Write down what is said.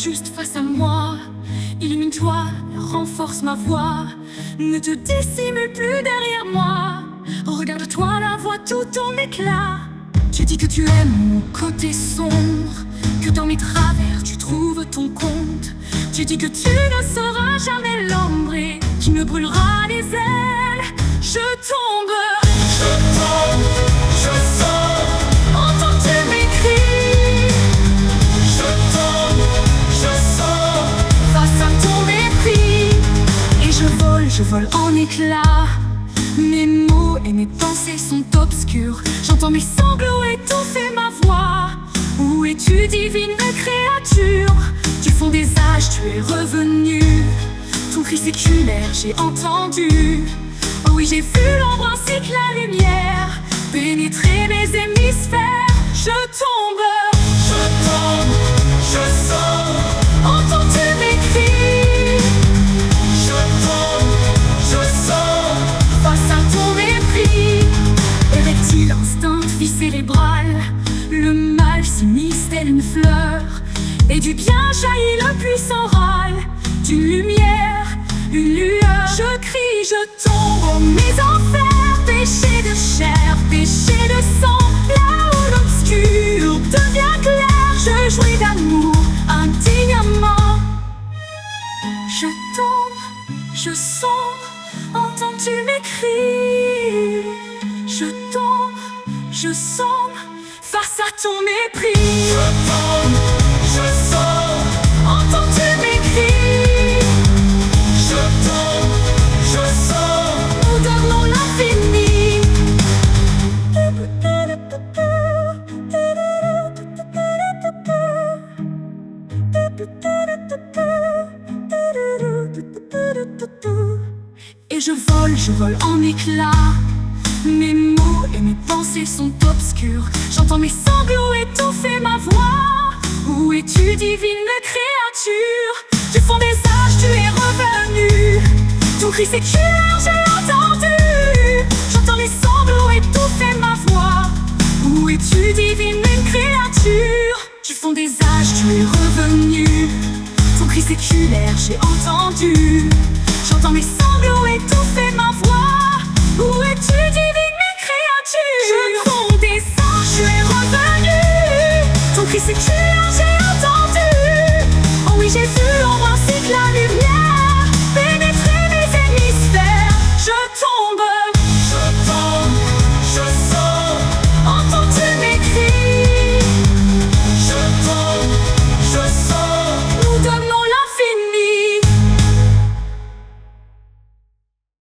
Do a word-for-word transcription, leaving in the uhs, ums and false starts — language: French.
juste face à moi. Illumine-toi, renforce ma voix. Ne te dissimule plus derrière moi. Regarde-toi, la voix tout ton éclat. Tu dis que tu aimes mon côté sombre, que dans mes travers tu trouves ton compte. Tu dis que tu ne sauras jamais l'ombre et qui me brûlera les ailes. Je tombe, je tombe, je sors, entends-tu mes cris? Je tombe, je sors, face à ton mépris. Et je vole, je vole en éclats. Mes mots et mes pensées sont obscurs. J'entends mes sanglots étouffer ma voix. Où es-tu, divine créature? Du fond des âges, tu es revenu. Ton cri séculaire, j'ai entendu. Oh oui, j'ai vu l'ombre ainsi que la lumière pénétrer mes hémisphères. Je tombe, je tombe, je sors, entends-tu mes cris? Je tombe, je sors, face à ton mépris. Érectile, instinct, vie cérébrale, le mal s'immisce tel une fleur. Et du bien jaillit le puissant râle, d'une lumière, une lueur. Je crie, je tombe, oh mes enfers, péché de chair, péché de sang. Là où l'obscur devient clair, je jouis d'amour indignement. Je tombe, je sombre, entends-tu mes cris? Je tombe, je sombre, face à ton mépris. Je tombe, je sors, entends-tu mes cris? Je tombe, je sors, nous devenons l'infini. Et je vole, je vole en éclats. Mes mots et mes pensées sont obscurs. J'entends mes sanglots étouffer ma voix. Où es-tu, divine créature? Du fond des âges, tu es revenu. Ton cri séculaire, j'ai entendu. J'entends mes sanglots étouffer ma voix. Où es-tu, divine créature? Du fond des âges, tu es revenu. Ton cri séculaire, j'ai entendu. J'entends mes sanglots